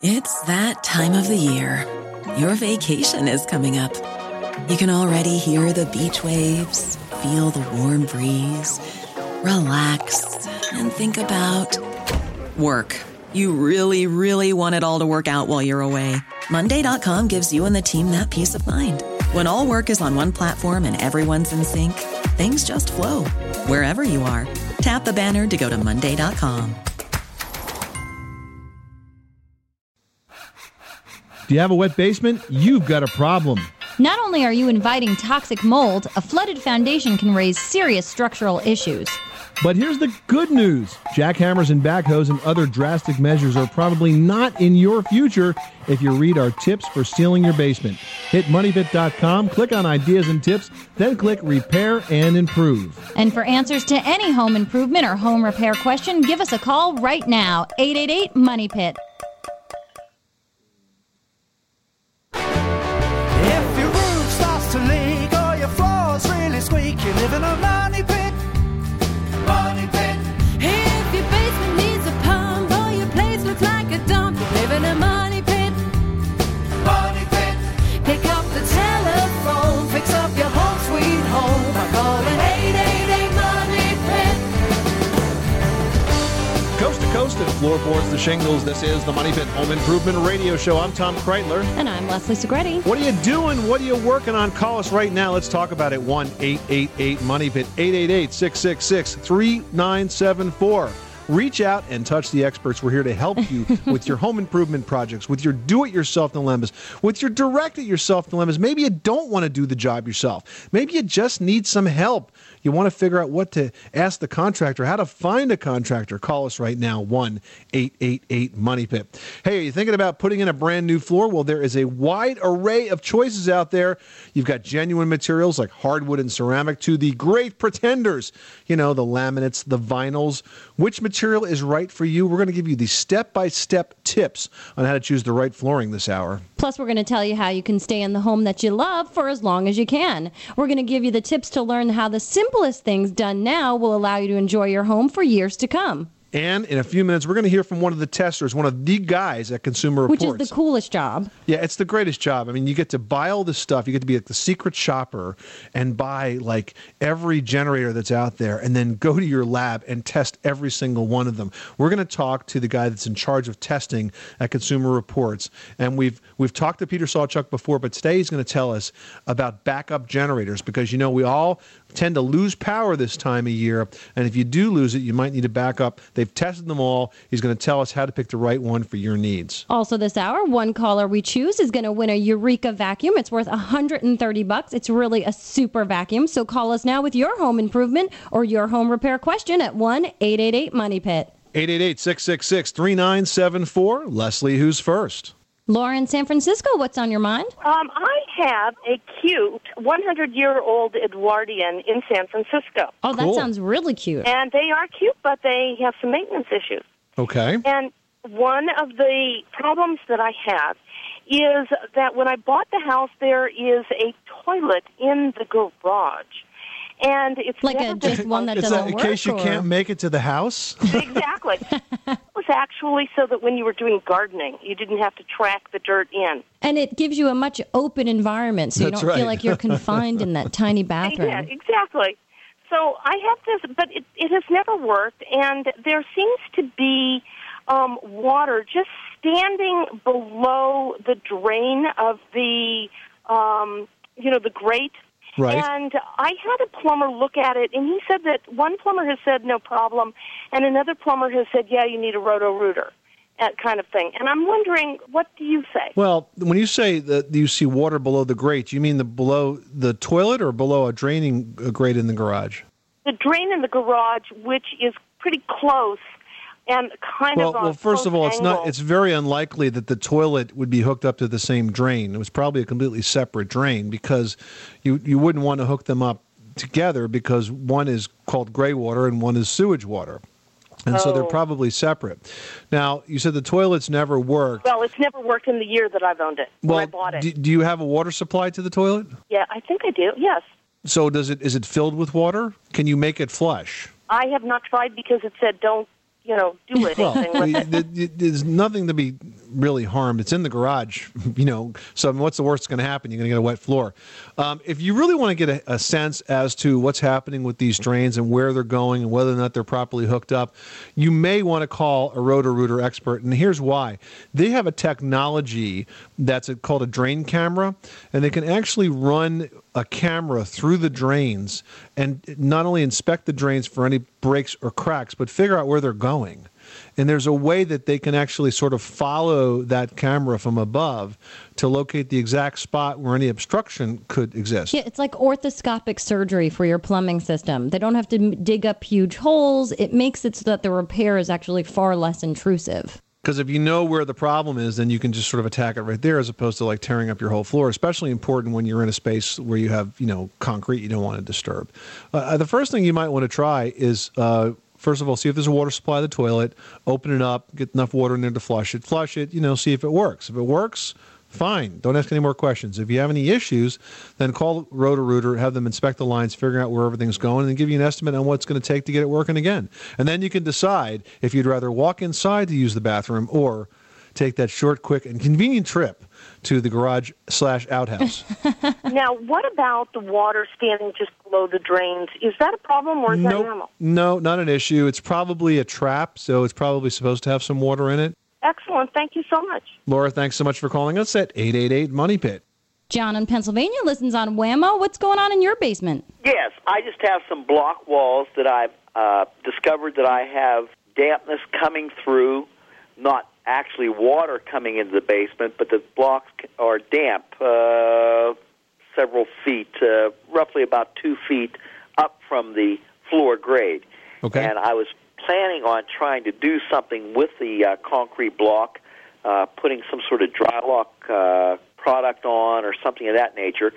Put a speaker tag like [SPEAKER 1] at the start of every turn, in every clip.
[SPEAKER 1] It's that time of the year. Your vacation is coming up. You can already hear the beach waves, feel the warm breeze, relax, and think about work. You really, really want it all to work out while you're away. Monday.com gives you and the team that peace of mind. When all work is on one platform and everyone's in sync, things just flow. Wherever you are, tap the banner to go to Monday.com.
[SPEAKER 2] Do you have a wet basement? You've got a problem.
[SPEAKER 3] Not only are you inviting toxic mold, a flooded foundation can raise serious structural issues.
[SPEAKER 2] But here's the good news. Jackhammers and backhoes and other drastic measures are probably not in your future if you read our tips for sealing your basement. Hit MoneyPit.com, click on Ideas and Tips, then click Repair and Improve.
[SPEAKER 3] And for answers to any home improvement or home repair question, give us a call right now, 888-MONEYPIT.
[SPEAKER 4] If your roof starts to leak or your floor's really squeak, you live in a money pit. Money pit.
[SPEAKER 5] If your basement needs a pump or your place looks like a dump, you live in a money pit.
[SPEAKER 4] Money pit.
[SPEAKER 5] Pick up the telephone, fix up your home sweet home by calling 888-MONEY-PIT.
[SPEAKER 2] Coast to coast and floorboards to shingles, this is the Money Pit Home Improvement Radio Show. I'm Tom Kreitler.
[SPEAKER 3] And I'm Leslie Segretti.
[SPEAKER 2] What are you doing? What are you working on? Call us right now. Let's talk about it. 1-888-MONEY-PIT, 888-666-3974. Reach out and touch the experts. We're here to help you with your home improvement projects, with your do-it-yourself dilemmas, with your direct-it-yourself dilemmas. Maybe you don't want to do the job yourself. Maybe you just need some help. You want to figure out what to ask the contractor, how to find a contractor. Call us right now, 1-888-MONEY-PIT. Hey, are you thinking about putting in a brand new floor? Well, there is a wide array of choices out there. You've got genuine materials like hardwood and ceramic to the great pretenders. You know, the laminates, the vinyls. Which material is right for you? We're going to give you the step-by-step tips on how to choose the right flooring this hour.
[SPEAKER 3] Plus, we're going to tell you how you can stay in the home that you love for as long as you can. We're going to give you the tips to learn how the simplest things done now will allow you to enjoy your home for years to come.
[SPEAKER 2] And in a few minutes, we're going to hear from one of the testers, one of the guys at Consumer Reports.
[SPEAKER 3] Which is the coolest job.
[SPEAKER 2] Yeah, it's the greatest job. I mean, you get to buy all this stuff. You get to be like the secret shopper and buy like every generator that's out there and then go to your lab and test every single one of them. We're going to talk to the guy that's in charge of testing at Consumer Reports. And we've talked to Peter Sawchuk before, but today he's going to tell us about backup generators because, you know, we all tend to lose power this time of year. And if you do lose it, you might need a backup. They've tested them all. He's going to tell us how to pick the right one for your needs.
[SPEAKER 3] Also this hour, one caller we choose is going to win a Eureka vacuum. It's worth $130. It's really a super vacuum. So call us now with your home improvement or your home repair question at 1-888-MONEY-PIT.
[SPEAKER 2] 888-666-3974. Leslie, who's first?
[SPEAKER 3] Laura in San Francisco, what's on your mind?
[SPEAKER 6] I have a cute 100-year-old Edwardian in San Francisco.
[SPEAKER 3] Oh, that sounds really cute.
[SPEAKER 6] And they are cute, but they have some maintenance issues.
[SPEAKER 2] Okay.
[SPEAKER 6] And one of the problems that I have is that when I bought the house, there is a toilet in the garage. And it's
[SPEAKER 3] like just one that doesn't work?
[SPEAKER 2] In case you can't make it to the house?
[SPEAKER 6] Exactly. It was actually so that when you were doing gardening, you didn't have to track the dirt in.
[SPEAKER 3] And it gives you a much open environment, so you don't feel like you're confined in that tiny bathroom.
[SPEAKER 6] Yeah, exactly. So I have this, but it has never worked, and there seems to be water just standing below the drain of the, the grate.
[SPEAKER 2] Right.
[SPEAKER 6] And I had a plumber look at it, and he said that one plumber has said no problem, and another plumber has said, yeah, you need a roto-rooter, kind of thing. And I'm wondering, what do you say?
[SPEAKER 2] Well, when you say that you see water below the grate, you mean below the toilet or below a draining grate in the garage?
[SPEAKER 6] The drain in the garage, which is pretty close. And
[SPEAKER 2] well, first of all, it's very unlikely that the toilet would be hooked up to the same drain. It was probably a completely separate drain because you wouldn't want to hook them up together because one is called gray water and one is sewage water. And so they're probably separate. Now, you said the toilet's never worked.
[SPEAKER 6] Well, it's never worked in the year that I've owned it, when I bought it.
[SPEAKER 2] Do you have a water supply to the toilet?
[SPEAKER 6] Yeah, I think I do, yes.
[SPEAKER 2] So is it filled with water? Can you make it flush?
[SPEAKER 6] I have not tried because it said don't, do anything with it.
[SPEAKER 2] There's nothing to be really harmed. It's in the garage, so what's the worst that's going to happen? You're going to get a wet floor. If you really want to get a sense as to what's happening with these drains and where they're going and whether or not they're properly hooked up, you may want to call a Roto-Rooter expert, and here's why. They have a technology that's called a drain camera, and they can actually run a camera through the drains and not only inspect the drains for any breaks or cracks, but figure out where they're going. And there's a way that they can actually sort of follow that camera from above to locate the exact spot where any obstruction could exist.
[SPEAKER 3] Yeah, it's like orthoscopic surgery for your plumbing system. They don't have to dig up huge holes. It makes it so that the repair is actually far less intrusive.
[SPEAKER 2] Because if you know where the problem is, then you can just sort of attack it right there as opposed to like tearing up your whole floor, especially important when you're in a space where you have, concrete you don't want to disturb. The first thing you might want to try is, first of all, see if there's a water supply in the toilet, open it up, get enough water in there to flush it, see if it works. If it works, fine. Don't ask any more questions. If you have any issues, then call Roto-Rooter, have them inspect the lines, figure out where everything's going, and give you an estimate on what it's going to take to get it working again. And then you can decide if you'd rather walk inside to use the bathroom or take that short, quick, and convenient trip to the garage/outhouse.
[SPEAKER 6] Now, what about the water standing just below the drains? Is that a problem or is that normal?
[SPEAKER 2] No, not an issue. It's probably a trap, so it's probably supposed to have some water in it.
[SPEAKER 6] Excellent. Thank you so much.
[SPEAKER 2] Laura, thanks so much for calling us at 888-MONEY-PIT.
[SPEAKER 3] John in Pennsylvania listens on Whammo. What's going on in your basement?
[SPEAKER 7] Yes, I just have some block walls that I've discovered that I have dampness coming through, not actually water coming into the basement, but the blocks are damp several feet, roughly about 2 feet up from the floor grade.
[SPEAKER 2] Okay.
[SPEAKER 7] And I was planning on trying to do something with the concrete block, putting some sort of dry lock product on or something of that nature.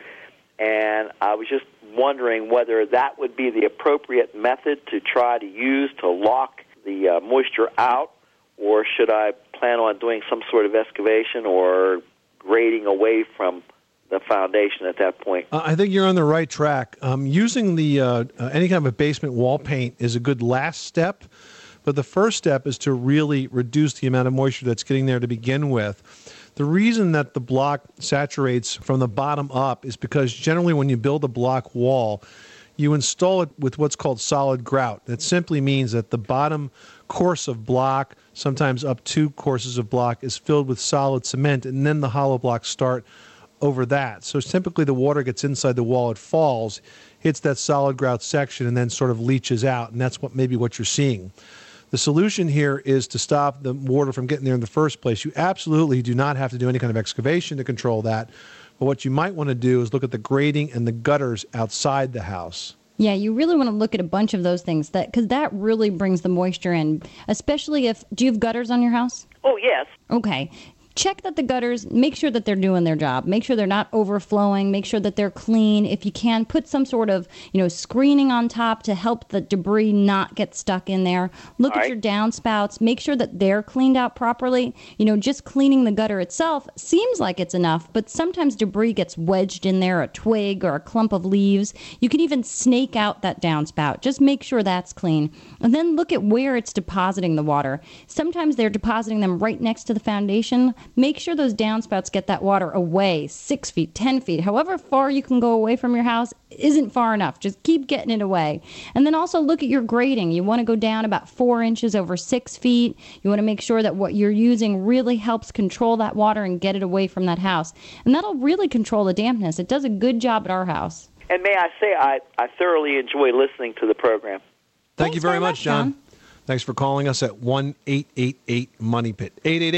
[SPEAKER 7] And I was just wondering whether that would be the appropriate method to try to use to lock the moisture out, or should I plan on doing some sort of excavation or grading away from the foundation at that point?
[SPEAKER 2] I think you're on the right track. Using the any kind of a basement wall paint is a good last step, but the first step is to really reduce the amount of moisture that's getting there to begin with. The reason that the block saturates from the bottom up is because generally when you build a block wall, you install it with what's called solid grout. That simply means that the bottom course of block, sometimes up 2 courses of block, is filled with solid cement, and then the hollow blocks start over that. So typically the water gets inside the wall, it falls, hits that solid grout section, and then sort of leaches out, and that's what you're seeing. The solution here is to stop the water from getting there in the first place. You absolutely do not have to do any kind of excavation to control that. But what you might want to do is look at the grading and the gutters outside the house.
[SPEAKER 3] Yeah, you really want to look at a bunch of those things because that really brings the moisture in, especially do you have gutters on your house?
[SPEAKER 7] Oh, yes.
[SPEAKER 3] Okay. Check that the gutters, make sure that they're doing their job. Make sure they're not overflowing. Make sure that they're clean. If you can, put some sort of, screening on top to help the debris not get stuck in there. Look at your downspouts. Make sure that they're cleaned out properly. Just cleaning the gutter itself seems like it's enough, but sometimes debris gets wedged in there, a twig or a clump of leaves. You can even snake out that downspout. Just make sure that's clean. And then look at where it's depositing the water. Sometimes they're depositing them right next to the foundation. Make sure those downspouts get that water away, 6 feet, 10 feet, however far you can go away from your house isn't far enough. Just keep getting it away. And then also look at your grading. You want to go down about 4 inches over 6 feet. You want to make sure that what you're using really helps control that water and get it away from that house. And that'll really control the dampness. It does a good job at our house.
[SPEAKER 7] And may I say, I thoroughly enjoy listening to the program.
[SPEAKER 2] Thank you very much, John. Thanks for calling us at 1-888-MONEY-PIT,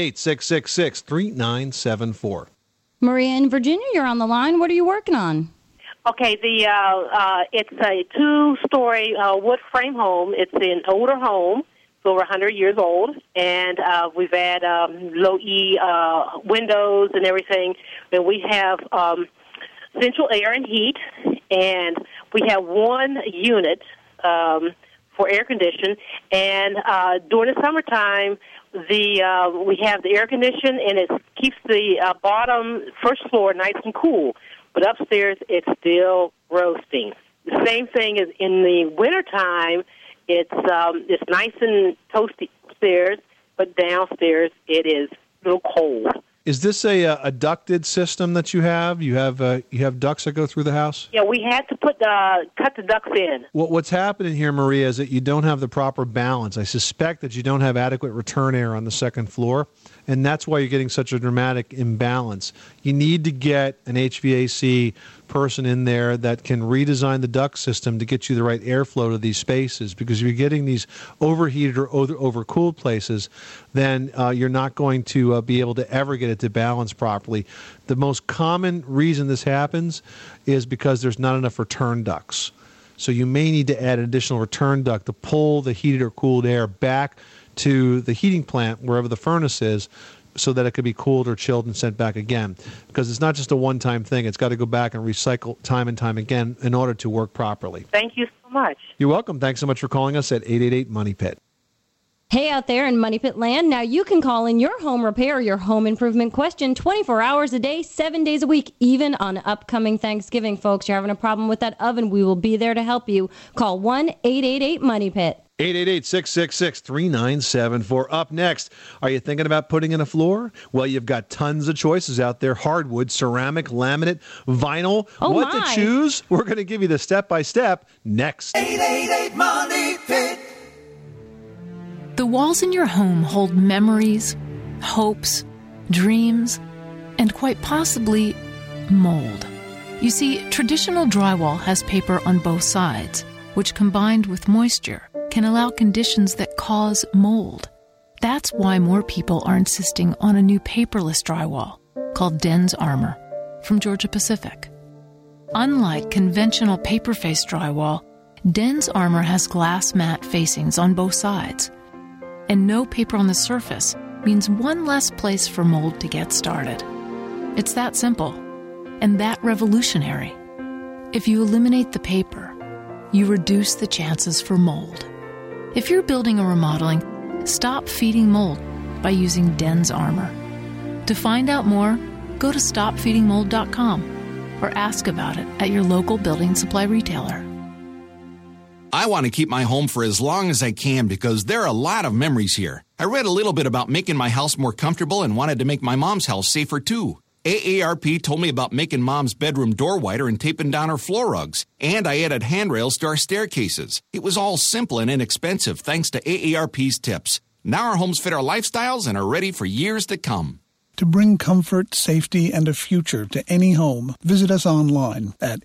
[SPEAKER 2] 888-666-3974.
[SPEAKER 3] Maria in Virginia, you're on the line. What are you working on?
[SPEAKER 8] Okay, it's a 2-story wood frame home. It's an older home. It's over 100 years old, and we've had low E windows and everything. And we have central air and heat, and we have one unit for air condition, and during the summertime, we have the air condition, and it keeps the bottom first floor nice and cool. But upstairs, it's still roasting. The same thing is in the wintertime. It's nice and toasty upstairs, but downstairs it is little cold.
[SPEAKER 2] Is this a ducted system that you have? You have ducts that go through the house?
[SPEAKER 8] Yeah, we had to cut the ducts in.
[SPEAKER 2] What's happening here, Maria, is that you don't have the proper balance. I suspect that you don't have adequate return air on the second floor, and that's why you're getting such a dramatic imbalance. You need to get an HVAC person in there that can redesign the duct system to get you the right airflow to these spaces, because if you're getting these overheated or overcooled places, then you're not going to be able to ever get it to balance properly. The most common reason this happens is because there's not enough return ducts. So you may need to add an additional return duct to pull the heated or cooled air back to the heating plant, wherever the furnace is, so that it could be cooled or chilled and sent back again. Because it's not just a one-time thing. It's got to go back and recycle time and time again in order to work properly.
[SPEAKER 8] Thank you so much.
[SPEAKER 2] You're welcome. Thanks so much for calling us at 888-MONEY-PIT.
[SPEAKER 3] Hey, out there in Money Pit land, now you can call in your home repair, your home improvement question 24 hours a day, 7 days a week, even on upcoming Thanksgiving, folks. You're having a problem with that oven, we will be there to help you. Call 1-888-MONEY-PIT.
[SPEAKER 2] 888-666-3974. Up next, are you thinking about putting in a floor? Well, you've got tons of choices out there: hardwood, ceramic, laminate, vinyl. What to choose? We're going to give you the step-by-step next.
[SPEAKER 4] 888-MONEY-PIT.
[SPEAKER 9] The walls in your home hold memories, hopes, dreams, and quite possibly mold. You see, traditional drywall has paper on both sides, which combined with moisture can allow conditions that cause mold. That's why more people are insisting on a new paperless drywall called Den's Armor from Georgia Pacific. Unlike conventional paper-faced drywall, Den's Armor has glass mat facings on both sides. And no paper on the surface means one less place for mold to get started. It's that simple and that revolutionary. If you eliminate the paper, you reduce the chances for mold. If you're building or remodeling, stop feeding mold by using Den's Armor. To find out more, go to stopfeedingmold.com or ask about it at your local building supply retailer.
[SPEAKER 10] I want to keep my home for as long as I can because there are a lot of memories here. I read a little bit about making my house more comfortable and wanted to make my mom's house safer too. AARP told me about making Mom's bedroom door wider and taping down her floor rugs. And I added handrails to our staircases. It was all simple and inexpensive thanks to AARP's tips. Now our homes fit our lifestyles and are ready for years to come.
[SPEAKER 11] To bring comfort, safety, and a future to any home, visit us online at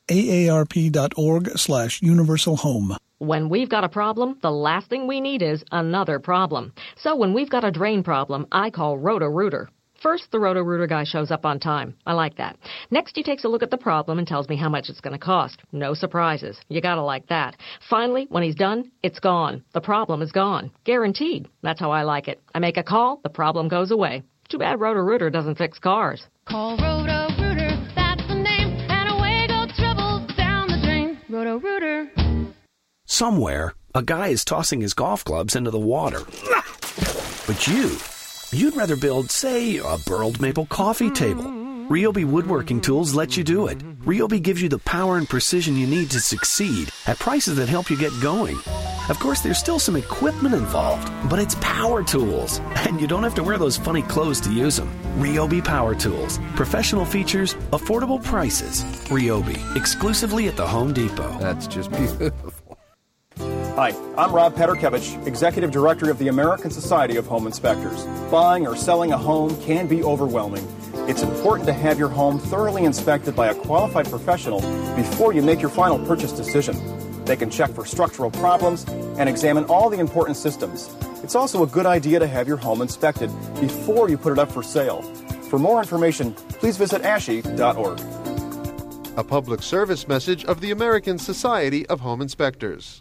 [SPEAKER 11] aarp.org/universalhome.
[SPEAKER 12] When we've got a problem, the last thing we need is another problem. So when we've got a drain problem, I call Roto-Rooter. First, the Roto-Rooter guy shows up on time. I like that. Next, he takes a look at the problem and tells me how much it's going to cost. No surprises. You got to like that. Finally, when he's done, it's gone. The problem is gone. Guaranteed. That's how I like it. I make a call, the problem goes away. Too bad Roto-Rooter doesn't fix cars.
[SPEAKER 5] Call Roto-Rooter, that's the name, and away go trouble down the drain. Roto-Rooter.
[SPEAKER 13] Somewhere, a guy is tossing his golf clubs into the water. But you'd rather build, say, a burled maple coffee table. Ryobi Woodworking Tools lets you do it. Ryobi gives you the power and precision you need to succeed at prices that help you get going. Of course, there's still some equipment involved, but it's power tools, and you don't have to wear those funny clothes to use them. Ryobi Power Tools. Professional features, affordable prices. Ryobi, exclusively at the Home Depot.
[SPEAKER 14] That's just beautiful.
[SPEAKER 15] Hi, I'm Rob Peterkevich, Executive Director of the American Society of Home Inspectors. Buying or selling a home can be overwhelming. It's important to have your home thoroughly inspected by a qualified professional before you make your final purchase decision. They can check for structural problems and examine all the important systems. It's also a good idea to have your home inspected before you put it up for sale. For more information, please visit ASHI.org.
[SPEAKER 14] A public service message of the American Society of Home Inspectors.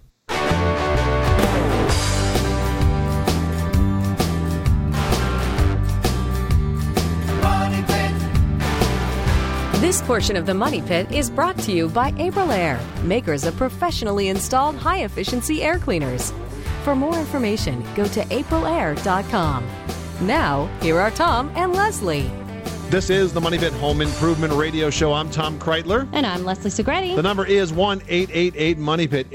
[SPEAKER 16] This portion of the Money Pit is brought to you by Aprilaire, makers of professionally installed high-efficiency air cleaners. For more information, go to aprilaire.com. Now, here are Tom and Leslie.
[SPEAKER 2] This is the Money Pit Home Improvement Radio Show. I'm Tom Kreitler.
[SPEAKER 3] And I'm Leslie Segretti.
[SPEAKER 2] The number is 1-888-MONEY-PIT,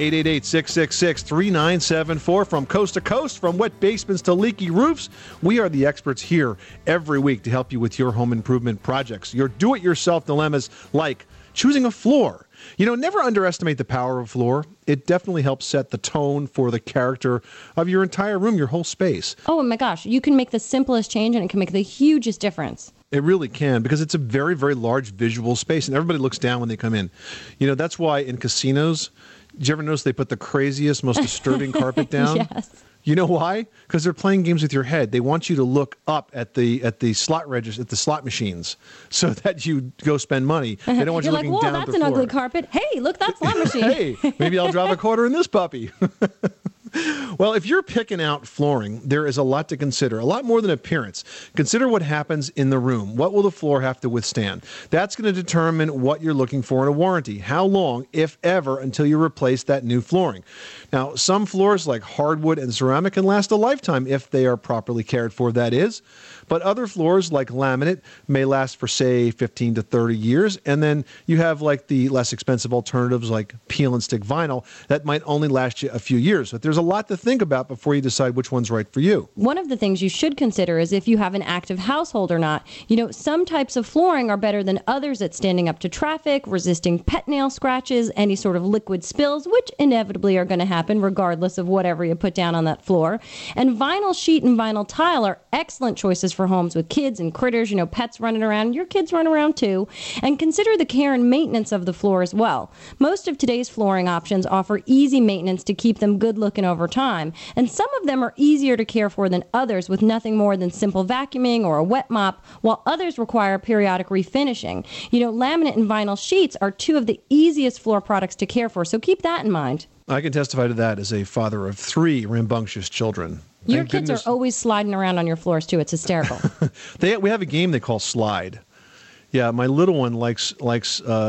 [SPEAKER 2] 888-666-3974. From coast to coast, from wet basements to leaky roofs, we are the experts here every week to help you with your home improvement projects. Your do-it-yourself dilemmas like choosing a floor. You know, never underestimate the power of a floor. It definitely helps set the tone for the character of your entire room, your whole space.
[SPEAKER 3] Oh my gosh, you can make the simplest change and it can make the hugest difference.
[SPEAKER 2] It really can, because it's a very, very large visual space, and everybody looks down when they come in. You know, that's why in casinos, did you ever notice they put the craziest, most disturbing carpet down?
[SPEAKER 3] Yes.
[SPEAKER 2] You know why? Because they're playing games with your head. They want you to look up at the slot register, at the slot machines, so that you go spend money. They don't want you looking down at the floor.
[SPEAKER 3] That's an ugly carpet. Hey, look, that slot machine.
[SPEAKER 2] Hey, maybe I'll drop a quarter in this puppy. Well, if you're picking out flooring, there is a lot to consider, a lot more than appearance. Consider what happens in the room. What will the floor have to withstand? That's going to determine what you're looking for in a warranty. How long, if ever, until you replace that new flooring? Now, some floors like hardwood and ceramic can last a lifetime if they are properly cared for, that is. But other floors like laminate may last for, say, 15 to 30 years. And then you have like the less expensive alternatives like peel and stick vinyl that might only last you a few years. But there's a lot to think about before you decide which one's right for you.
[SPEAKER 3] One of the things you should consider is if you have an active household or not. You know, some types of flooring are better than others at standing up to traffic, resisting pet nail scratches, any sort of liquid spills, which inevitably are going to happen regardless of whatever you put down on that floor. And vinyl sheet and vinyl tile are excellent choices for homes with kids and critters, you know, pets running around. Your kids run around too. And consider the care and maintenance of the floor as well. Most of today's flooring options offer easy maintenance to keep them good looking over time. And some of them are easier to care for than others with nothing more than simple vacuuming or a wet mop, while others require periodic refinishing. You know, laminate and vinyl sheets are two of the easiest floor products to care for, so keep that in mind.
[SPEAKER 2] I can testify to that as a father of 3 rambunctious children.
[SPEAKER 3] Your kids are always sliding around on your floors, too. It's hysterical.
[SPEAKER 2] We have a game they call Slide. Yeah, my little one likes my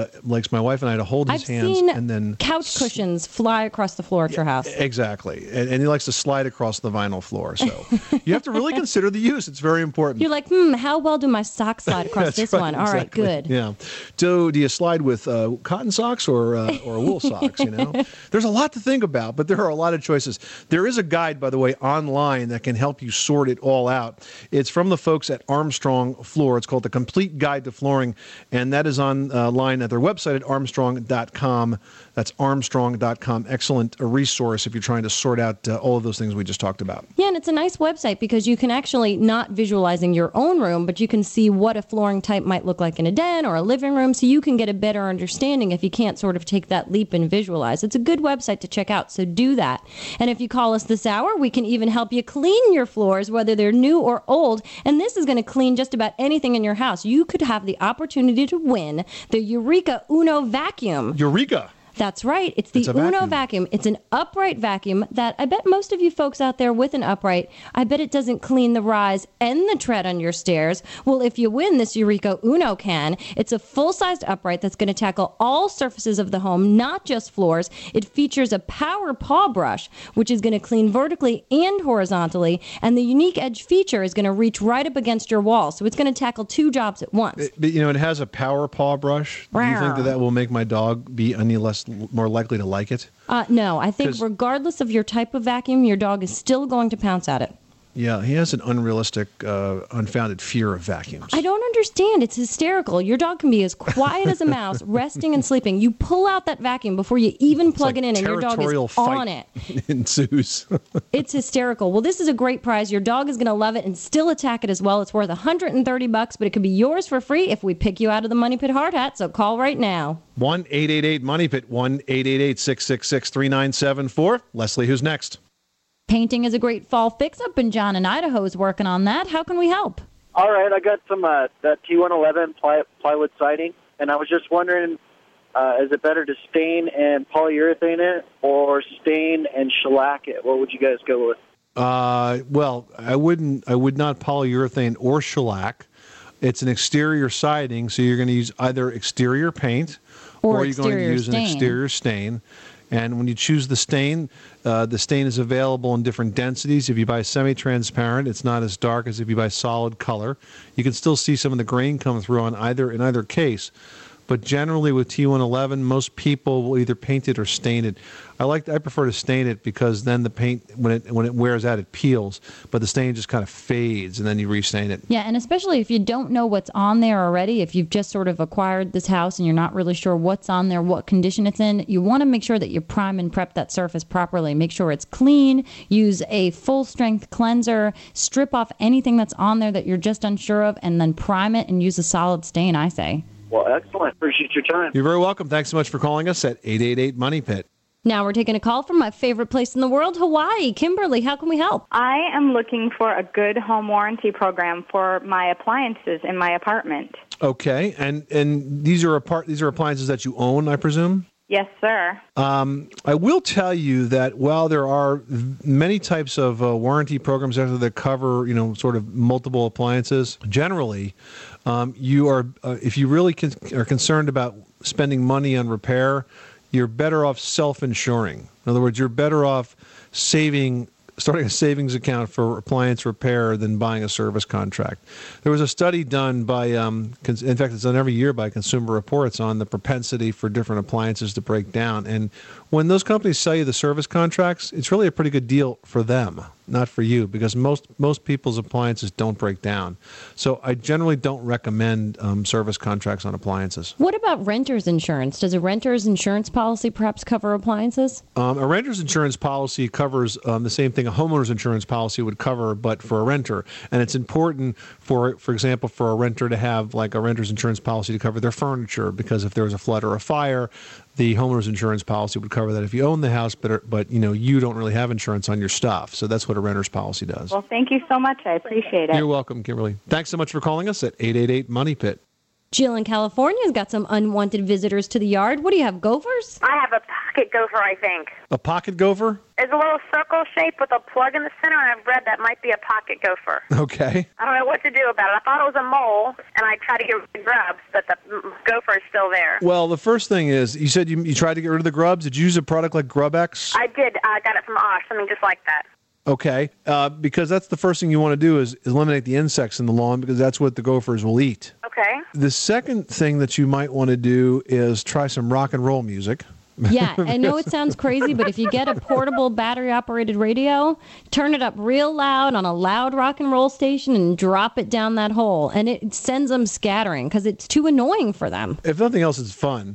[SPEAKER 2] wife and I to hold his hands and then
[SPEAKER 3] couch cushions fly across the floor at your house.
[SPEAKER 2] Exactly, and he likes to slide across the vinyl floor. So you have to really consider the use; it's very important.
[SPEAKER 3] You're like, how well do my socks slide across this one? All right, good.
[SPEAKER 2] Yeah. Do you slide with cotton socks or wool socks? You know, there's a lot to think about, but there are a lot of choices. There is a guide, by the way, online that can help you sort it all out. It's from the folks at Armstrong Floor. It's called The Complete Guide to Flooring. And that is online at their website at armstrong.com. That's armstrong.com. Excellent resource if you're trying to sort out all of those things we just talked about.
[SPEAKER 3] Yeah, and it's a nice website because you can actually not visualizing your own room, but you can see what a flooring type might look like in a den or a living room, so you can get a better understanding if you can't sort of take that leap and visualize. It's a good website to check out, so do that. And if you call us this hour, we can even help you clean your floors, whether they're new or old, and this is going to clean just about anything in your house. You could have the opportunity to win the Eureka Uno vacuum.
[SPEAKER 2] Eureka!
[SPEAKER 3] That's right. It's the Uno vacuum. It's an upright vacuum that I bet most of you folks out there with an upright, I bet it doesn't clean the rise and the tread on your stairs. Well, if you win this Eureka Uno can, it's a full-sized upright that's going to tackle all surfaces of the home, not just floors. It features a power paw brush, which is going to clean vertically and horizontally, and the unique edge feature is going to reach right up against your wall. So it's going to tackle 2 jobs at once.
[SPEAKER 2] But, you know, it has a power paw brush. Do you think that will make my dog be any more likely to like it?
[SPEAKER 3] No, I think regardless of your type of vacuum, your dog is still going to pounce at it.
[SPEAKER 2] Yeah, he has an unrealistic, unfounded fear of vacuums.
[SPEAKER 3] I don't understand. It's hysterical. Your dog can be as quiet as a mouse, resting and sleeping. You pull out that vacuum before you even plug it in, and your dog is on it.
[SPEAKER 2] Ensues.
[SPEAKER 3] It's hysterical. Well, this is a great prize. Your dog is going to love it and still attack it as well. It's worth $130, but it could be yours for free if we pick you out of the Money Pit hard hat. So call right now.
[SPEAKER 2] 1-888-MONEY-PIT, 1-888-666-3974. Leslie, who's next?
[SPEAKER 17] Painting is a great fall fix-up, and John in Idaho is working on that. How can we help?
[SPEAKER 18] All right, I got some that T111 plywood siding, and I was just wondering, is it better to stain and polyurethane it or stain and shellac it? What would you guys go with?
[SPEAKER 2] Well, I would not polyurethane or shellac. It's an exterior siding, so you're going to use either exterior paint or you're going to use an exterior stain. And when you choose the stain is available in different densities. If you buy semi-transparent, it's not as dark as if you buy solid color. You can still see some of the grain come through in either case. But generally with T111, most people will either paint it or stain it. I prefer to stain it because then the paint, when it wears out, it peels. But the stain just kind of fades, and then you restain it.
[SPEAKER 17] Yeah, and especially if you don't know what's on there already, if you've just sort of acquired this house and you're not really sure what's on there, what condition it's in, you want to make sure that you prime and prep that surface properly. Make sure it's clean. Use a full-strength cleanser. Strip off anything that's on there that you're just unsure of, and then prime it and use a solid stain, I say.
[SPEAKER 18] Well, excellent. Appreciate your time.
[SPEAKER 2] You're very welcome. Thanks so much for calling us at 888-MONEY-PIT.
[SPEAKER 3] Now we're taking a call from my favorite place in the world, Hawaii. Kimberly, how can we help?
[SPEAKER 19] I am looking for a good home warranty program for my appliances in my apartment.
[SPEAKER 2] Okay, and these are appliances that you own, I presume?
[SPEAKER 19] Yes, sir.
[SPEAKER 2] I will tell you that while there are many types of warranty programs out there that cover, sort of multiple appliances, generally, you are if you really are concerned about spending money on repair, you're better off self-insuring. In other words, you're better off starting a savings account for appliance repair than buying a service contract. There was a study done by, in fact, it's done every year by Consumer Reports on the propensity for different appliances to break down. And when those companies sell you the service contracts, it's really a pretty good deal for them, not for you, because most people's appliances don't break down. So I generally don't recommend service contracts on appliances.
[SPEAKER 3] What about renter's insurance? Does a renter's insurance policy perhaps cover appliances?
[SPEAKER 2] A renter's insurance policy covers the same thing a homeowner's insurance policy would cover, but for a renter. And it's important, for example, for a renter to have like a renter's insurance policy to cover their furniture, because if there was a flood or a fire, the homeowner's insurance policy would cover that if you own the house, but you don't really have insurance on your stuff. So that's what a renter's policy does.
[SPEAKER 19] Well, thank you so much. I appreciate it.
[SPEAKER 2] You're welcome, Kimberly. Thanks so much for calling us at 888-MONEY-PIT.
[SPEAKER 3] Jill in California has got some unwanted visitors to the yard. What do you have, gophers?
[SPEAKER 20] I have a pocket gopher, I think.
[SPEAKER 2] A pocket gopher?
[SPEAKER 20] It's a little circle shape with a plug in the center, and I've read that might be a pocket gopher.
[SPEAKER 2] Okay.
[SPEAKER 20] I don't know what to do about it. I thought it was a mole, and I tried to get rid of the grubs, but the gopher is still there.
[SPEAKER 2] Well, the first thing is, you said you tried to get rid of the grubs. Did you use a product like GrubX?
[SPEAKER 20] I did. I got it from Osh, something just like that.
[SPEAKER 2] Okay, because that's the first thing you want to do is eliminate the insects in the lawn, because that's what the gophers will eat.
[SPEAKER 20] Okay.
[SPEAKER 2] The second thing that you might want to do is try some rock and roll music.
[SPEAKER 3] Yeah, I know it sounds crazy, but if you get a portable battery-operated radio, turn it up real loud on a loud rock and roll station and drop it down that hole, and it sends them scattering because it's too annoying for them.
[SPEAKER 2] If nothing else, it's fun.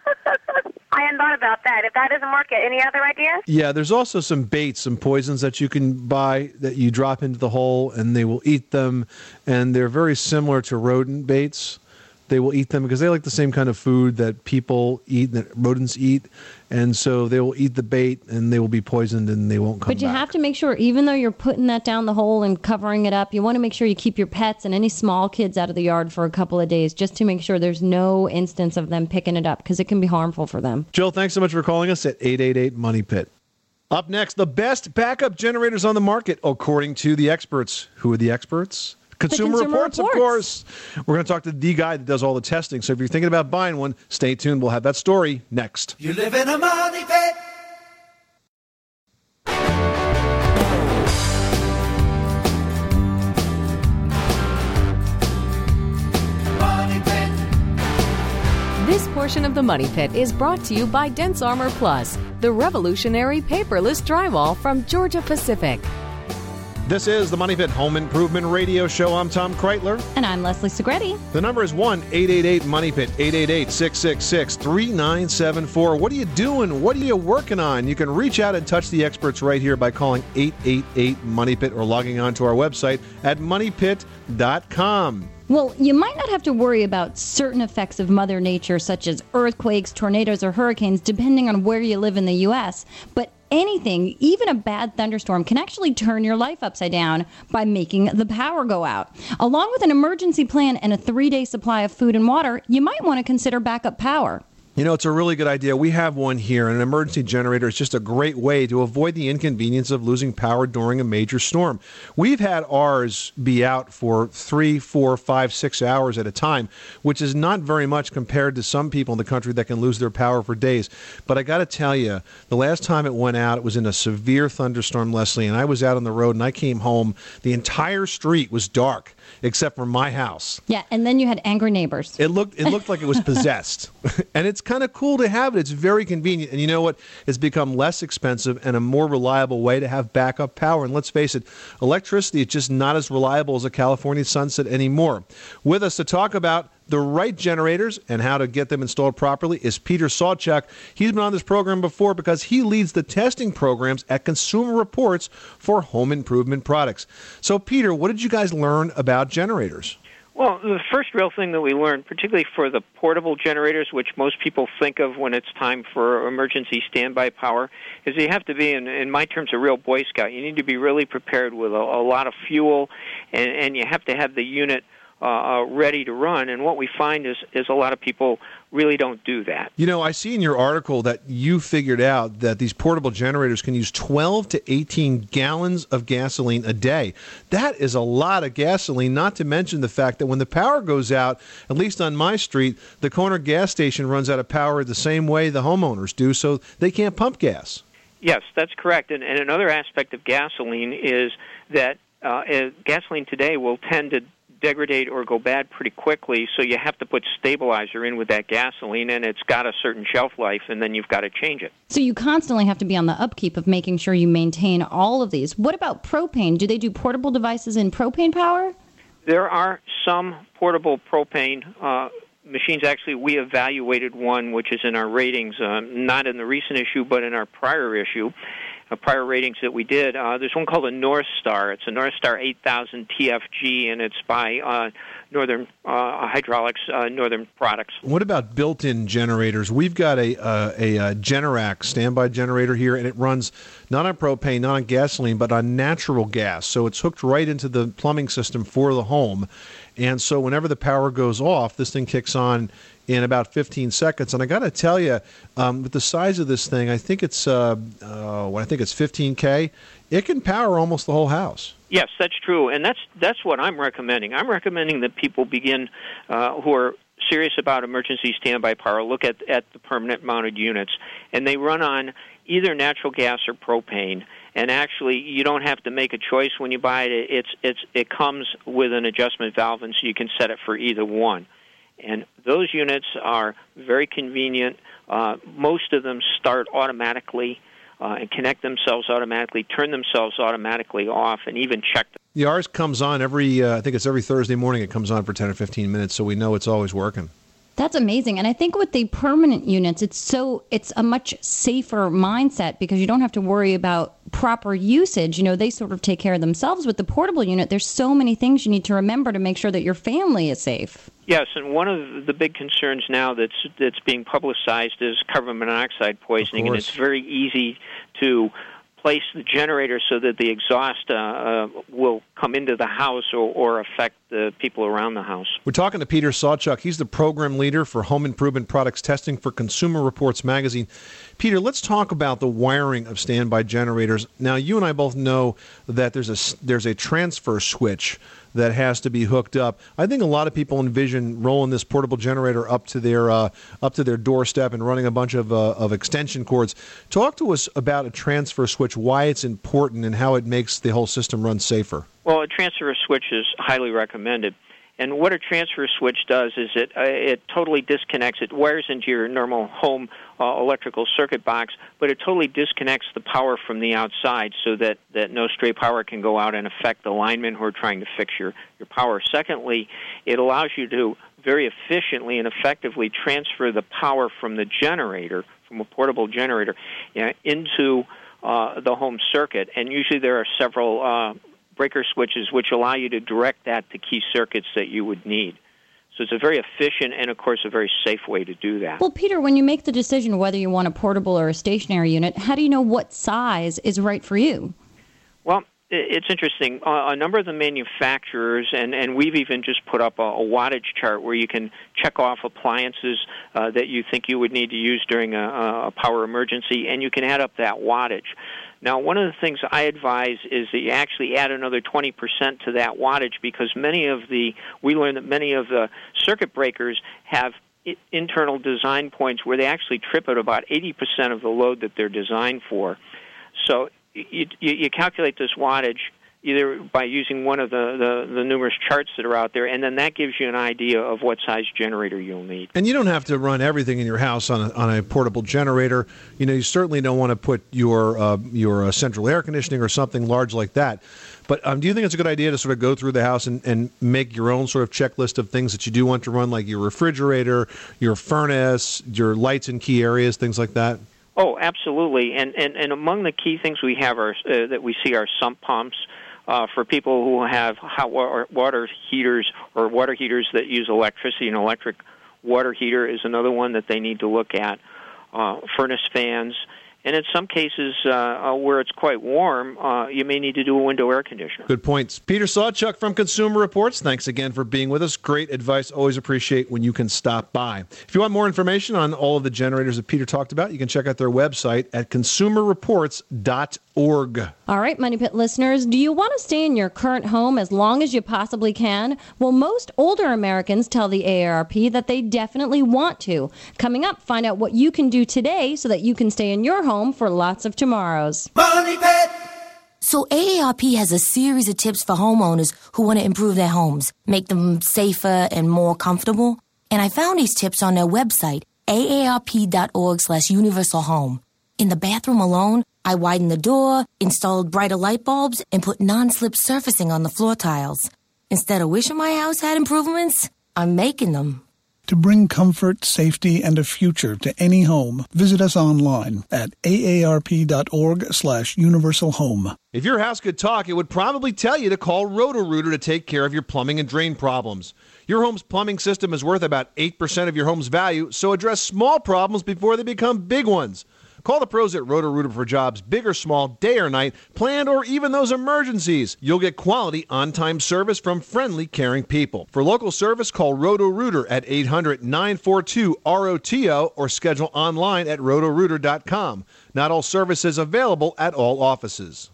[SPEAKER 20] I hadn't thought about that. If that doesn't work, any other ideas?
[SPEAKER 2] Yeah, there's also some baits, some poisons that you can buy that you drop into the hole, and they will eat them, and they're very similar to rodent baits. They will eat them because they like the same kind of food that people eat, that rodents eat, and so they will eat the bait, and they will be poisoned, and they won't come back.
[SPEAKER 3] But you have to make sure, even though you're putting that down the hole and covering it up, you want to make sure you keep your pets and any small kids out of the yard for a couple of days, just to make sure there's no instance of them picking it up, because it can be harmful for them.
[SPEAKER 2] Jill, thanks so much for calling us at 888-MONEY-PIT. Up next, the best backup generators on the market, according to the experts. Who are the experts? Consumer Reports, of course. We're going to talk to the guy that does all the testing. So if you're thinking about buying one, stay tuned. We'll have that story next.
[SPEAKER 4] You live in a money pit.
[SPEAKER 16] Money Pit. This portion of the Money Pit is brought to you by Dense Armor Plus, the revolutionary paperless drywall from Georgia Pacific.
[SPEAKER 2] This is the Money Pit Home Improvement Radio Show. I'm Tom Kreitler.
[SPEAKER 3] And I'm Leslie Segretti.
[SPEAKER 2] The number is 1-888-MONEY-PIT, 888-666-3974. What are you doing? What are you working on? You can reach out and touch the experts right here by calling 888-MONEY-PIT or logging on to our website at moneypit.com.
[SPEAKER 3] Well, you might not have to worry about certain effects of Mother Nature, such as earthquakes, tornadoes, or hurricanes, depending on where you live in the U.S., but anything, even a bad thunderstorm, can actually turn your life upside down by making the power go out. Along with an emergency plan and a 3-day supply of food and water, you might want to consider backup power.
[SPEAKER 2] You know, it's a really good idea. We have one here. An emergency generator is just a great way to avoid the inconvenience of losing power during a major storm. We've had ours be out for 3, 4, 5, 6 hours at a time, which is not very much compared to some people in the country that can lose their power for days. But I got to tell you, the last time it went out, it was in a severe thunderstorm, Leslie, and I was out on the road, and I came home. The entire street was dark, except for my house.
[SPEAKER 3] Yeah, and then you had angry neighbors.
[SPEAKER 2] It looked like it was possessed. And it's kind of cool to have it. It's very convenient. And you know what? It's become less expensive and a more reliable way to have backup power. And let's face it, electricity is just not as reliable as a California sunset anymore. With us to talk about the right generators and how to get them installed properly is Peter Sawchuk. He's been on this program before because he leads the testing programs at Consumer Reports for home improvement products. So, Peter, what did you guys learn about generators?
[SPEAKER 21] Well, the first real thing that we learned, particularly for the portable generators, which most people think of when it's time for emergency standby power, is you have to be, in my terms, a real Boy Scout. You need to be really prepared with a lot of fuel, and you have to have the unit ready to run. And what we find is a lot of people really don't do that.
[SPEAKER 2] You know, I see in your article that you figured out that these portable generators can use 12 to 18 gallons of gasoline a day. That is a lot of gasoline, not to mention the fact that when the power goes out, at least on my street, the corner gas station runs out of power the same way the homeowners do, so they can't pump gas.
[SPEAKER 21] Yes, that's correct. And another aspect of gasoline is that gasoline today will tend to degrade or go bad pretty quickly, so you have to put stabilizer in with that gasoline, and it's got a certain shelf life, and then you've got to change it.
[SPEAKER 3] So you constantly have to be on the upkeep of making sure you maintain all of these. What about propane? Do they do portable devices in propane power?
[SPEAKER 21] There are some portable propane machines. Actually, we evaluated one, which is in our ratings, not in the recent issue, but in our prior issue. Prior ratings that we did. There's one called a North Star. It's a North Star 8000 TFG, and it's by Northern Hydraulics, Northern Products.
[SPEAKER 2] What about built-in generators? We've got a Generac standby generator here, and it runs not on propane, not on gasoline, but on natural gas. So it's hooked right into the plumbing system for the home. And so whenever the power goes off, this thing kicks on in about 15 seconds. And I got to tell you, with the size of this thing, I think it's 15K. It can power almost the whole house.
[SPEAKER 21] Yes, that's true, and that's what I'm recommending. I'm recommending that people begin who are serious about emergency standby power look at the permanent mounted units, and they run on either natural gas or propane. And actually, you don't have to make a choice when you buy it. It comes with an adjustment valve, and so you can set it for either one. And those units are very convenient. Most of them start automatically and connect themselves automatically, turn themselves automatically off, and even check them.
[SPEAKER 2] The ours comes on I think it's every Thursday morning. It comes on for 10 or 15 minutes, so we know it's always working.
[SPEAKER 3] That's amazing. And I think with the permanent units, it's a much safer mindset because you don't have to worry about proper usage. You know, they sort of take care of themselves. With the portable unit, there's so many things you need to remember to make sure that your family is safe.
[SPEAKER 21] Yes, and one of the big concerns now that's being publicized is carbon monoxide poisoning, and it's very easy to place the generator so that the exhaust will come into the house or affect the people around the house.
[SPEAKER 2] We're talking to Peter Sawchuk. He's the program leader for home improvement products testing for Consumer Reports magazine. Peter, let's talk about the wiring of standby generators. Now, you and I both know that there's a transfer switch that has to be hooked up. I think a lot of people envision rolling this portable generator up to their doorstep and running a bunch of extension cords. Talk to us about a transfer switch, why it's important, and how it makes the whole system run safer.
[SPEAKER 21] Well, a transfer switch is highly recommended. And what a transfer switch does is it totally disconnects. It wires into your normal home electrical circuit box, but it totally disconnects the power from the outside so that no stray power can go out and affect the linemen who are trying to fix your power. Secondly, it allows you to very efficiently and effectively transfer the power from the generator, from a portable generator, into the home circuit. And usually there are several breaker switches which allow you to direct that to key circuits that you would need. So it's a very efficient and, of course, a very safe way to do that.
[SPEAKER 3] Well, Peter, when you make the decision whether you want a portable or a stationary unit, how do you know what size is right for you?
[SPEAKER 21] Well, it's interesting. A number of the manufacturers, and we've even just put up a wattage chart where you can check off appliances that you think you would need to use during a power emergency, and you can add up that wattage. Now, one of the things I advise is that you actually add another 20% to that wattage, because we learned that many of the circuit breakers have internal design points where they actually trip at about 80% of the load that they're designed for. So you calculate this wattage either by using one of the numerous charts that are out there, and then that gives you an idea of what size generator you'll need.
[SPEAKER 2] And you don't have to run everything in your house on a portable generator. You certainly don't want to put your central air conditioning or something large like that. But do you think it's a good idea to sort of go through the house and make your own sort of checklist of things that you do want to run, like your refrigerator, your furnace, your lights in key areas, things like that?
[SPEAKER 21] Oh, absolutely. And among the key things we have that we see are sump pumps. For people who have hot water heaters or water heaters that use electricity, an electric water heater is another one that they need to look at. Furnace fans. And in some cases where it's quite warm, you may need to do a window air conditioner.
[SPEAKER 2] Good points. Peter Sawchuk from Consumer Reports, thanks again for being with us. Great advice. Always appreciate when you can stop by. If you want more information on all of the generators that Peter talked about, you can check out their website at consumerreports.org.
[SPEAKER 3] All right, Money Pit listeners, do you want to stay in your current home as long as you possibly can? Well, most older Americans tell the AARP that they definitely want to. Coming up, find out what you can do today so that you can stay in your home for lots of tomorrows.
[SPEAKER 1] Money Pit! So AARP has a series of tips for homeowners who want to improve their homes, make them safer and more comfortable. And I found these tips on their website, aarp.org/universal home. In the bathroom alone, I widened the door, installed brighter light bulbs, and put non-slip surfacing on the floor tiles. Instead of wishing my house had improvements, I'm making them.
[SPEAKER 11] To bring comfort, safety, and a future to any home, visit us online at aarp.org/universal home.
[SPEAKER 2] If your house could talk, it would probably tell you to call Roto-Rooter to take care of your plumbing and drain problems. Your home's plumbing system is worth about 8% of your home's value, so address small problems before they become big ones. Call the pros at Roto-Rooter for jobs, big or small, day or night, planned or even those emergencies. You'll get quality, on-time service from friendly, caring people. For local service, call Roto-Rooter at 800-942-ROTO or schedule online at rotorooter.com. Not all services available at all offices.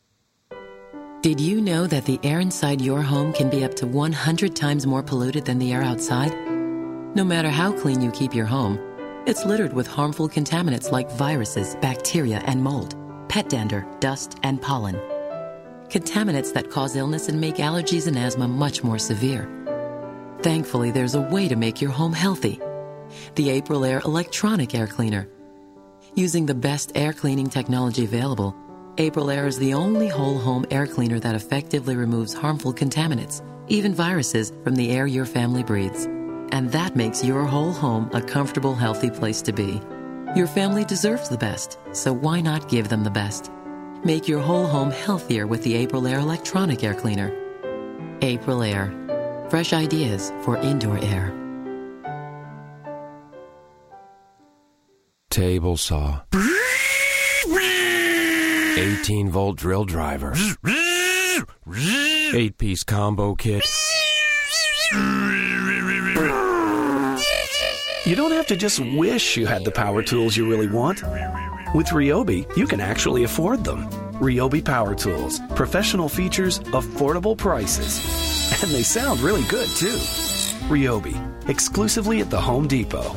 [SPEAKER 22] Did you know that the air inside your home can be up to 100 times more polluted than the air outside? No matter how clean you keep your home, it's littered with harmful contaminants like viruses, bacteria, and mold, pet dander, dust, and pollen. Contaminants that cause illness and make allergies and asthma much more severe. Thankfully, there's a way to make your home healthy. The Aprilaire electronic air cleaner. Using the best air cleaning technology available, Aprilaire is the only whole home air cleaner that effectively removes harmful contaminants, even viruses, from the air your family breathes. And that makes your whole home a comfortable, healthy place to be. Your family deserves the best, so why not give them the best? Make your whole home healthier with the Aprilaire electronic air cleaner. Aprilaire. Fresh ideas for indoor air.
[SPEAKER 23] Table saw. 18-volt drill driver. 8-piece combo kit.
[SPEAKER 13] You don't have to just wish you had the power tools you really want. With Ryobi, you can actually afford them. Ryobi Power Tools. Professional features, affordable prices. And they sound really good, too. Ryobi. Exclusively at the Home Depot.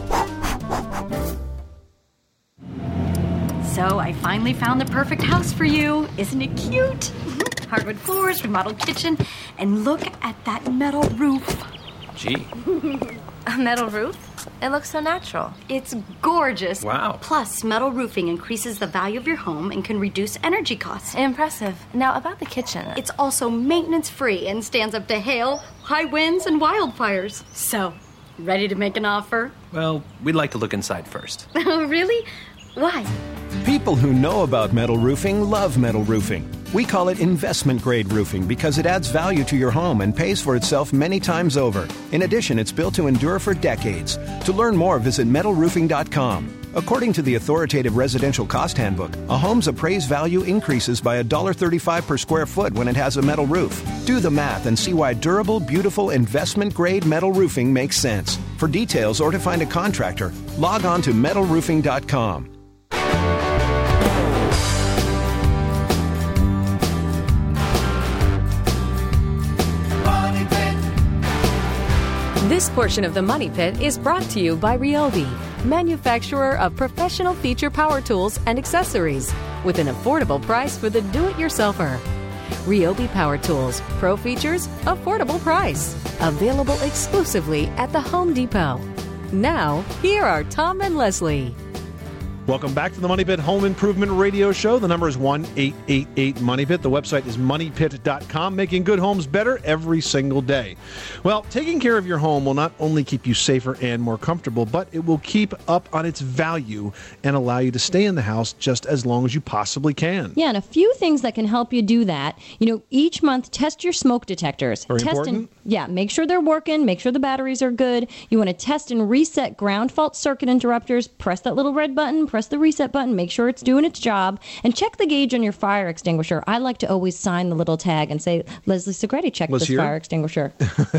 [SPEAKER 24] So I finally found the perfect house for you. Isn't it cute? Hardwood floors, remodeled kitchen, and look at that metal roof.
[SPEAKER 23] Gee.
[SPEAKER 25] A metal roof? It looks so natural.
[SPEAKER 24] It's gorgeous.
[SPEAKER 23] Wow.
[SPEAKER 24] Plus, metal roofing increases the value of your home and can reduce energy costs.
[SPEAKER 25] Impressive. Now, about the kitchen.
[SPEAKER 24] It's also maintenance-free and stands up to hail, high winds, and wildfires. So, ready to make an offer?
[SPEAKER 26] Well, we'd like to look inside first.
[SPEAKER 24] Oh, really? Why?
[SPEAKER 27] People who know about metal roofing love metal roofing. We call it investment-grade roofing because it adds value to your home and pays for itself many times over. In addition, it's built to endure for decades. To learn more, visit metalroofing.com. According to the authoritative Residential Cost Handbook, a home's appraised value increases by $1.35 per square foot when it has a metal roof. Do the math and see why durable, beautiful, investment-grade metal roofing makes sense. For details or to find a contractor, log on to metalroofing.com.
[SPEAKER 16] This portion of the Money Pit is brought to you by Ryobi, manufacturer of professional feature power tools and accessories, with an affordable price for the do-it-yourselfer. Ryobi Power Tools, pro features, affordable price. Available exclusively at the Home Depot. Now, here are Tom and Leslie.
[SPEAKER 2] Welcome back to the Money Pit Home Improvement Radio Show. The number is 1-888-MONEYPIT. The website is moneypit.com, making good homes better every single day. Well, taking care of your home will not only keep you safer and more comfortable, but it will keep up on its value and allow you to stay in the house just as long as you possibly can.
[SPEAKER 3] Yeah, and a few things that can help you do that. Each month, test your smoke detectors.
[SPEAKER 2] Very important.
[SPEAKER 3] Yeah, make sure they're working, make sure the batteries are good. You want to test and reset ground fault circuit interrupters. Press that little red button, press the reset button, make sure it's doing its job, and check the gauge on your fire extinguisher. I like to always sign the little tag and say, Leslie Segretti, check this fire extinguisher.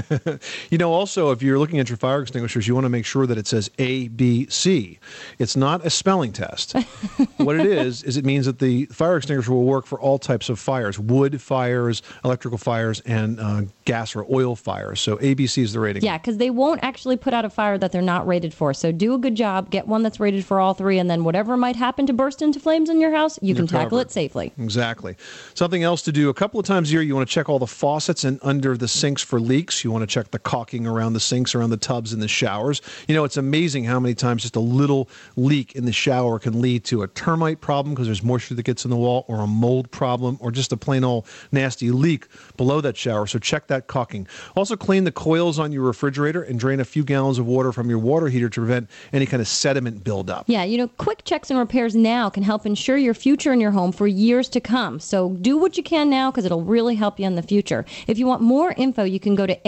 [SPEAKER 2] Also, if you're looking at your fire extinguishers, you want to make sure that it says ABC. It's not a spelling test. What it is it means that the fire extinguisher will work for all types of fires, wood fires, electrical fires, and gas or oil fires. So ABC is the rating.
[SPEAKER 3] Yeah, because they won't actually put out a fire that they're not rated for. So do a good job, get one that's rated for all three, and then whatever might happen to burst into flames in your house, you can tackle it safely.
[SPEAKER 2] Exactly. Something else to do, a couple of times a year, you want to check all the faucets and under the sinks for leaks. You want to check the caulking around the sinks, around the tubs in the showers. It's amazing how many times just a little leak in the shower can lead to a termite problem because there's moisture that gets in the wall, or a mold problem, or just a plain old nasty leak below that shower. So check that caulking. Also, clean the coils on your refrigerator and drain a few gallons of water from your water heater to prevent any kind of sediment buildup.
[SPEAKER 3] Yeah, quick checks and repairs now can help ensure your future in your home for years to come. So do what you can now because it'll really help you in the future. If you want more info, you can go to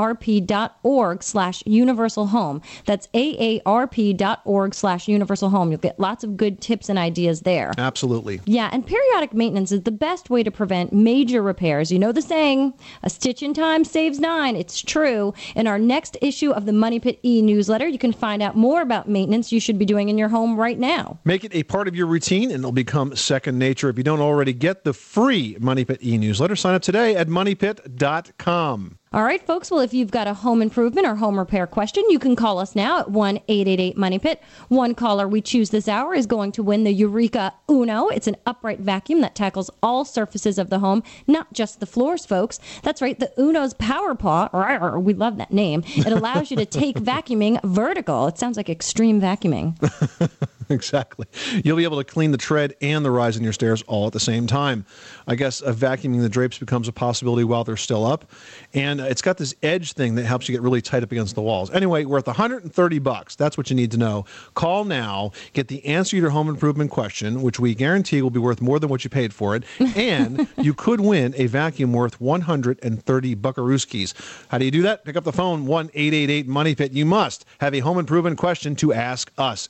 [SPEAKER 3] aarp.org/universal home. That's aarp.org/universal home. You'll get lots of good tips and ideas there.
[SPEAKER 2] Absolutely.
[SPEAKER 3] Yeah, and periodic maintenance is the best way to prevent major repairs. You know the saying, a stitch in time saves 9. It's true. In our next issue of the Money Pit e-newsletter, you can find out more about maintenance you should be doing in your home right now.
[SPEAKER 2] Make it a part of your routine, and it'll become second nature. If you don't already get the free Money Pit e-newsletter, sign up today at moneypit.com.
[SPEAKER 3] All right, folks. Well, if you've got a home improvement or home repair question, you can call us now at 1-888-MONEYPIT. One caller we choose this hour is going to win the Eureka Uno. It's an upright vacuum that tackles all surfaces of the home, not just the floors, folks. That's right, the Uno's Power Paw, we love that name. It allows you to take vacuuming vertical. It sounds like extreme vacuuming.
[SPEAKER 2] Exactly. You'll be able to clean the tread and the rise in your stairs all at the same time. I guess vacuuming the drapes becomes a possibility while they're still up. And it's got this edge thing that helps you get really tight up against the walls. Anyway, worth $130. That's what you need to know. Call now. Get the answer to your home improvement question, which we guarantee will be worth more than what you paid for it. And you could win a vacuum worth 130 buckarooskies. How do you do that? Pick up the phone, 1-888-MONEYPIT. You must have a home improvement question to ask us.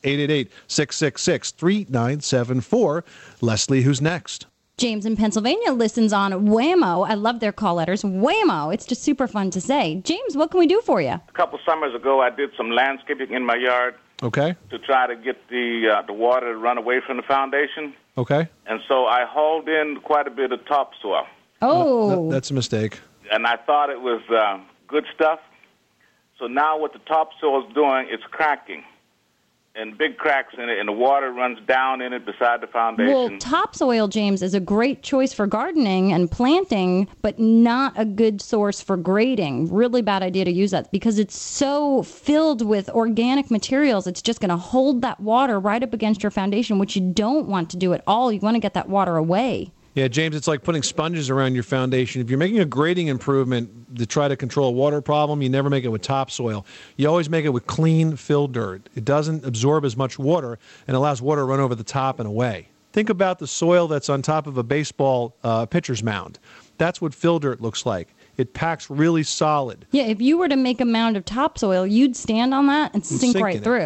[SPEAKER 2] 888-666-3974. Leslie, who's next?
[SPEAKER 3] James in Pennsylvania listens on Whammo. I love their call letters. Whammo. It's just super fun to say. James, what can we do for you?
[SPEAKER 5] A couple summers ago, I did some landscaping in my yard.
[SPEAKER 2] Okay.
[SPEAKER 5] To try to get the water to run away from the foundation.
[SPEAKER 2] Okay.
[SPEAKER 5] And so I hauled in quite a bit of topsoil.
[SPEAKER 3] Oh.
[SPEAKER 2] That's a mistake.
[SPEAKER 5] And I thought it was good stuff. So now what the topsoil is doing, it's cracking. And big cracks in it, and the water runs down in it beside the foundation.
[SPEAKER 3] Well, topsoil, James, is a great choice for gardening and planting, but not a good source for grading. Really bad idea to use that because it's so filled with organic materials. It's just going to hold that water right up against your foundation, which you don't want to do at all. You want to get that water away.
[SPEAKER 2] Yeah, James, it's like putting sponges around your foundation. If you're making a grading improvement to try to control a water problem, you never make it with topsoil. You always make it with clean, fill dirt. It doesn't absorb as much water and allows water to run over the top and away. Think about the soil that's on top of a baseball pitcher's mound. That's what fill dirt looks like. It packs really solid.
[SPEAKER 3] Yeah, if you were to make a mound of topsoil, you'd stand on that and sink right through.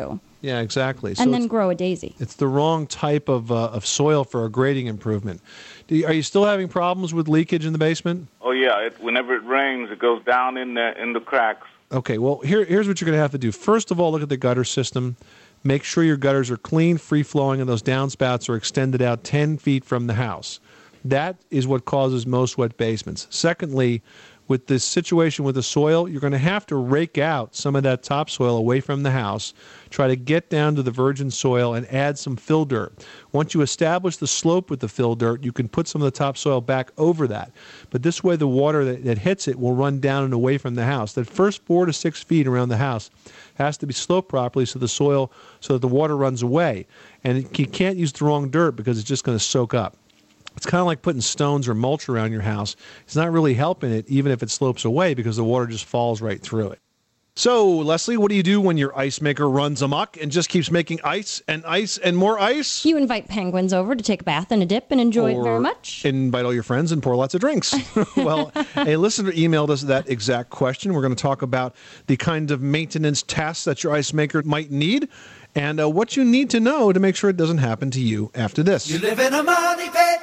[SPEAKER 2] Yeah, exactly.
[SPEAKER 3] And then grow a daisy.
[SPEAKER 2] It's the wrong type of soil for a grading improvement. Are you still having problems with leakage in the basement?
[SPEAKER 5] Oh yeah, whenever it rains, it goes down in the cracks.
[SPEAKER 2] Okay, well, here's what you're going to have to do. First of all, look at the gutter system. Make sure your gutters are clean, free-flowing, and those downspouts are extended out 10 feet from the house. That is what causes most wet basements. Secondly, with this situation with the soil, you're going to have to rake out some of that topsoil away from the house, try to get down to the virgin soil, and add some fill dirt. Once you establish the slope with the fill dirt, you can put some of the topsoil back over that. But this way, the water that hits it will run down and away from the house. That first 4 to 6 feet around the house has to be sloped properly so that the water runs away. And you can't use the wrong dirt because it's just going to soak up. It's kind of like putting stones or mulch around your house. It's not really helping it, even if it slopes away, because the water just falls right through it. So, Leslie, what do you do when your ice maker runs amok and just keeps making ice and more ice?
[SPEAKER 3] You invite penguins over to take a bath and a dip and enjoy it very much.
[SPEAKER 2] Invite all your friends and pour lots of drinks. Well, a listener emailed us that exact question. We're going to talk about the kind of maintenance tasks that your ice maker might need and what you need to know to make sure it doesn't happen to you after this.
[SPEAKER 4] You live in a money pit.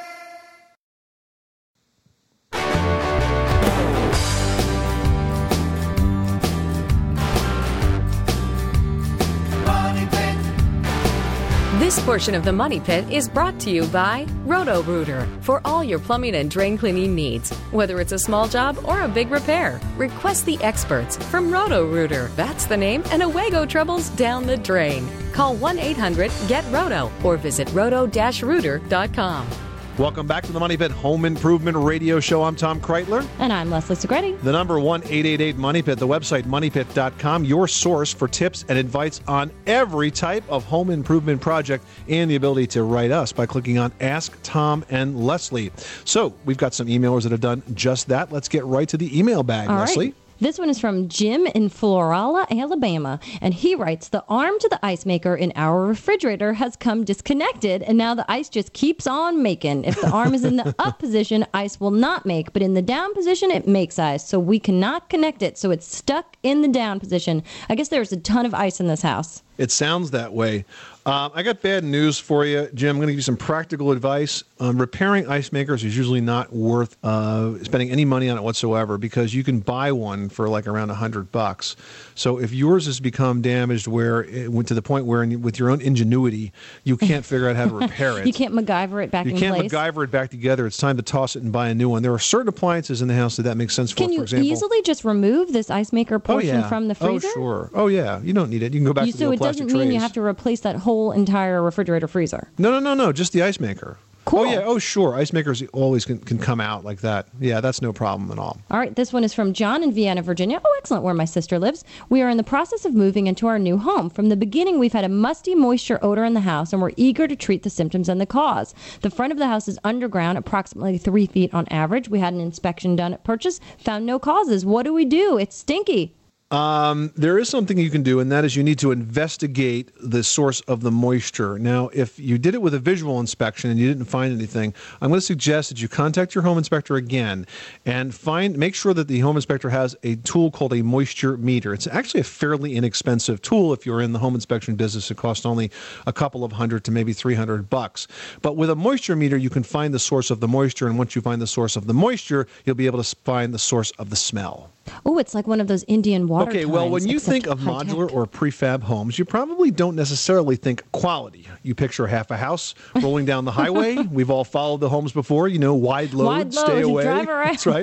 [SPEAKER 16] This portion of the Money Pit is brought to you by Roto-Rooter for all your plumbing and drain cleaning needs. Whether it's a small job or a big repair, request the experts from Roto-Rooter. That's the name, and away go troubles down the drain. Call 1-800-GET-ROTO or visit roto-rooter.com.
[SPEAKER 2] Welcome back to the Money Pit Home Improvement Radio Show. I'm Tom Kreitler.
[SPEAKER 3] And I'm Leslie Segretti.
[SPEAKER 2] The number 1-888-MONEYPIT, the website moneypit.com, your source for tips and advice on every type of home improvement project, and the ability to write us by clicking on Ask Tom and Leslie. So we've got some emailers that have done just that. Let's get right to the email bag,
[SPEAKER 3] All
[SPEAKER 2] Leslie.
[SPEAKER 3] Right. This one is from Jim in Florala, Alabama, and he writes, the arm to the ice maker in our refrigerator has come disconnected, and now the ice just keeps on making. If the arm is in the up position, ice will not make, but in the down position, it makes ice, so we cannot connect it, so it's stuck in the down position. I guess there's a ton of ice in this house.
[SPEAKER 2] It sounds that way. I got bad news for you, Jim. I'm going to give you some practical advice. Repairing ice makers is usually not worth spending any money on it whatsoever because you can buy one for like around $100. So if yours has become damaged where it went to the point where with your own ingenuity, you can't figure out how to repair it.
[SPEAKER 3] You can't MacGyver it back in place.
[SPEAKER 2] You can't MacGyver it back together. It's time to toss it and buy a new one. There are certain appliances in the house that makes sense for example.
[SPEAKER 3] Can you easily just remove this ice maker portion from the freezer?
[SPEAKER 2] Oh, sure. Oh, yeah. You don't need it. You can go back to the old plastic trays.
[SPEAKER 3] So it doesn't mean you have to replace that whole entire refrigerator freezer?
[SPEAKER 2] No. Just the ice maker.
[SPEAKER 3] Cool.
[SPEAKER 2] Oh, yeah. Oh, sure. Ice makers always can come out like that. Yeah, that's no problem at all.
[SPEAKER 3] All right. This one is from John in Vienna, Virginia. Oh, excellent. Where my sister lives. We are in the process of moving into our new home. From the beginning, we've had a musty moisture odor in the house, and we're eager to treat the symptoms and the cause. The front of the house is underground, approximately 3 feet on average. We had an inspection done at purchase, found no causes. What do we do? It's stinky.
[SPEAKER 2] There is something you can do, and that is you need to investigate the source of the moisture. Now, if you did it with a visual inspection and you didn't find anything, I'm going to suggest that you contact your home inspector again and make sure that the home inspector has a tool called a moisture meter. It's actually a fairly inexpensive tool. If you're in the home inspection business, it costs only a couple of $100 to maybe $300. But with a moisture meter, you can find the source of the moisture, and once you find the source of the moisture, you'll be able to find the source of the smell.
[SPEAKER 3] Oh, it's like one of those Indian water
[SPEAKER 2] Okay, well, when you think of modular or prefab homes, you probably don't necessarily think quality. You picture half a house rolling down the highway. We've all followed the homes before. You know, wide load, stay away.
[SPEAKER 3] Drive around.
[SPEAKER 2] That's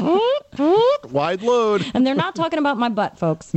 [SPEAKER 2] right. Wide load.
[SPEAKER 3] And they're not talking about my butt, folks.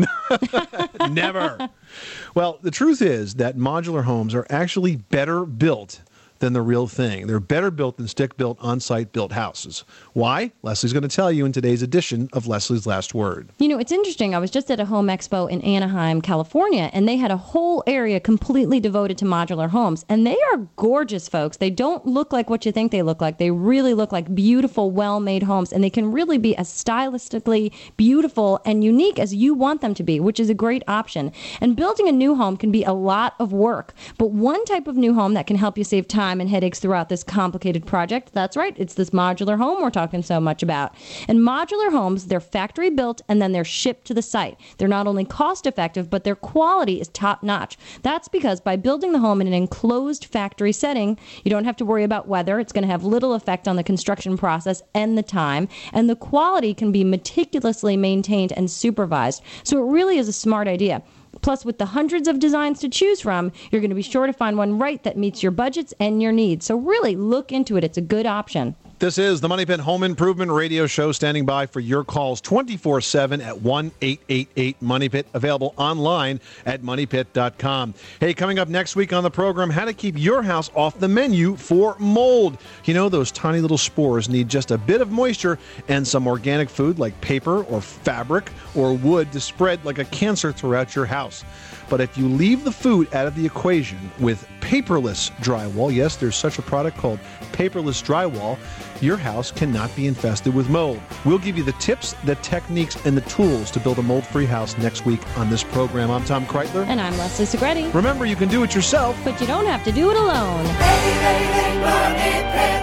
[SPEAKER 2] Never. Well, the truth is that modular homes are actually better built than the real thing. They're better built than stick-built, on-site built houses. Why? Leslie's going to tell you in today's edition of Leslie's Last Word.
[SPEAKER 3] You know, it's interesting. I was just at a home expo in Anaheim, California, and they had a whole area completely devoted to modular homes. And they are gorgeous, folks. They don't look like what you think they look like. They really look like beautiful, well-made homes, and they can really be as stylistically beautiful and unique as you want them to be, which is a great option. And building a new home can be a lot of work, but one type of new home that can help you save time time and headaches throughout this complicated project. That's right, it's this modular home we're talking so much about. And modular homes, they're factory built and then they're shipped to the site. They're not only cost effective, but their quality is top notch. That's because by building the home in an enclosed factory setting, you don't have to worry about weather. It's going to have little effect on the construction process and the time, and the quality can be meticulously maintained and supervised. So it really is a smart idea. Plus, with the hundreds of designs to choose from, you're going to be sure to find one right that meets your budgets and your needs. So really look into it. It's a good option.
[SPEAKER 2] This is the Money Pit Home Improvement Radio Show, standing by for your calls 24/7 at 1-888-MONEYPIT, available online at moneypit.com. Hey, coming up next week on the program, how to keep your house off the menu for mold. You know, those tiny little spores need just a bit of moisture and some organic food like paper or fabric or wood to spread like a cancer throughout your house. But if you leave the food out of the equation with paperless drywall, yes, there's such a product called paperless drywall, your house cannot be infested with mold. We'll give you the tips, the techniques, and the tools to build a mold-free house next week on this program. I'm Tom Kreitler.
[SPEAKER 3] And I'm Leslie Segretti.
[SPEAKER 2] Remember, you can do it yourself,
[SPEAKER 3] but you don't have to do it alone.
[SPEAKER 4] 888 Money Pit.